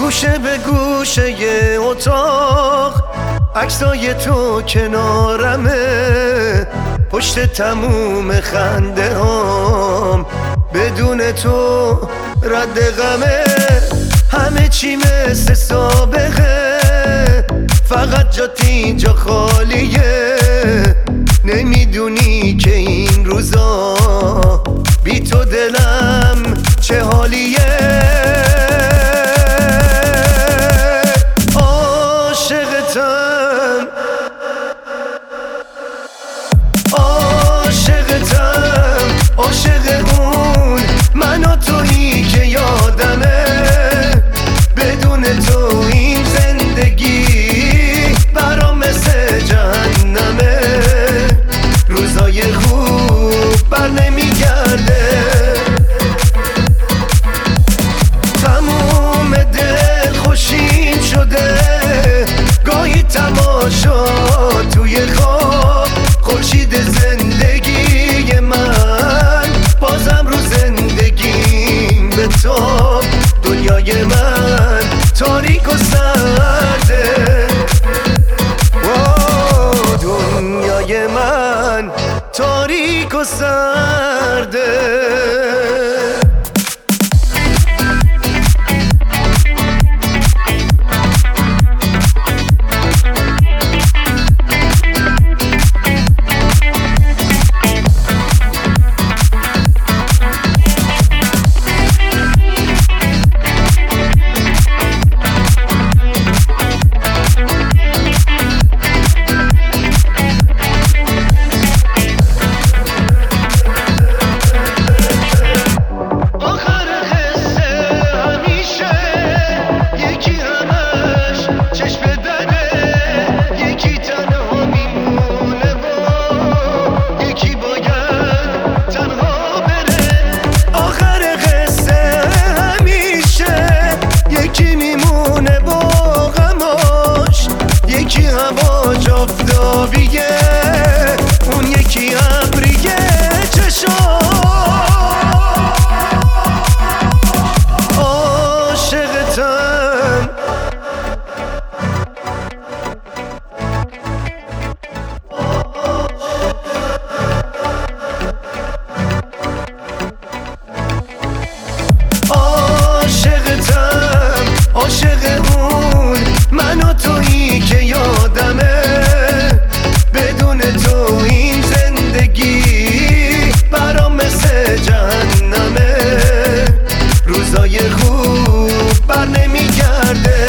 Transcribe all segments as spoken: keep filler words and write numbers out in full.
گوشه به گوشه ی اتاق عکسای تو کنارمه، پشت تموم خنده هام بدون تو رد غمه. همه چی مثل سابقه، فقط جات اینجا خالیه. نمیدونی که این روزا بی تو دلم چه حالیه. عاشقتم عاشقتم عاشق اون من و تویی که یادمه. بدون تو این زندگی برام مثل جهنمه. روزای خوب بر نمیگرده، تموم دل خوشیم شده. گاهی تماشا توی خواب، خورشید زندگی من بازم رو زندگیم به تو. دنیای من تاریک و سرده، دنیای من تاریک و سرده. آفتابیه، اون یکی ابریه چشم. عاشقتم عاشقتم عاشق اون من و تویی که یادمه. بدون تو این زندگی برام مثل جهنمه. روزای خوب بر نمیگرده،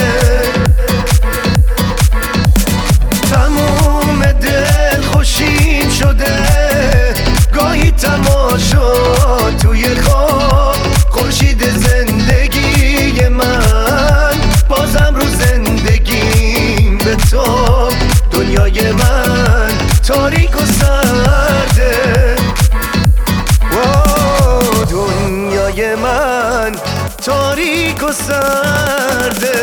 تموم دل خوشیم شده. گاهی تماشا توی خواب، خورشید زندگی من بازم رو زندگیم به تو. دنیای من تاریک و سرده، دنیای من تاریک و سرده.